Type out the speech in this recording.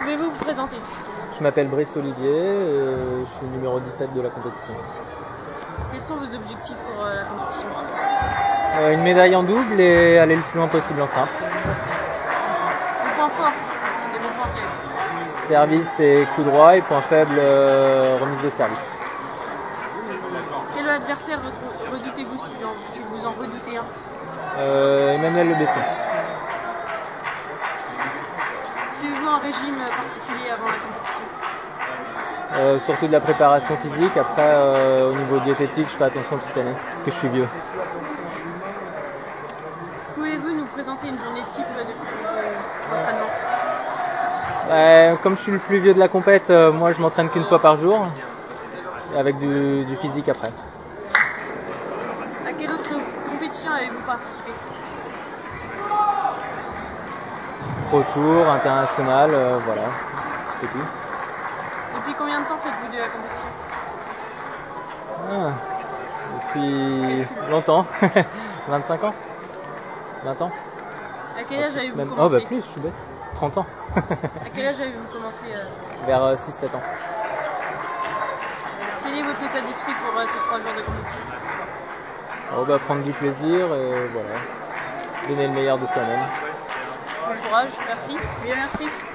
Pouvez-vous vous présenter? Je m'appelle Brice Olivier et je suis numéro 17 de la compétition. Quels sont vos objectifs pour la compétition? Une médaille en double et aller le plus loin possible en simple. Vos points forts et vos points faibles? Service et coup droit et point faible, remise de service. Quel adversaire redoutez-vous si vous en redoutez un? Emmanuel Le Besson. Suivez-vous un régime particulier avant la compétition? Surtout de la préparation physique. Après, au niveau diététique, je fais attention toute l'année parce que je suis vieux. Pouvez-vous nous présenter une journée type d'entraînement? Comme je suis le plus vieux de la compète, moi je m'entraîne qu'une fois par jour et avec du physique après. À quelle autre compétition avez-vous participé? Pro Tour, international, voilà, c'est tout. Depuis combien de temps faites-vous de la compétition? Depuis longtemps, 25 ans, 20 ans. À quel âge avez-vous commencé? Oh bah plus, je suis bête, 30 ans. À quel âge avez-vous commencé? Vers 6-7 ans. Quel est votre état d'esprit pour ces 3 jours de compétition? On va prendre du plaisir et voilà, donner le meilleur de soi-même. Bon courage, merci. Bien, merci.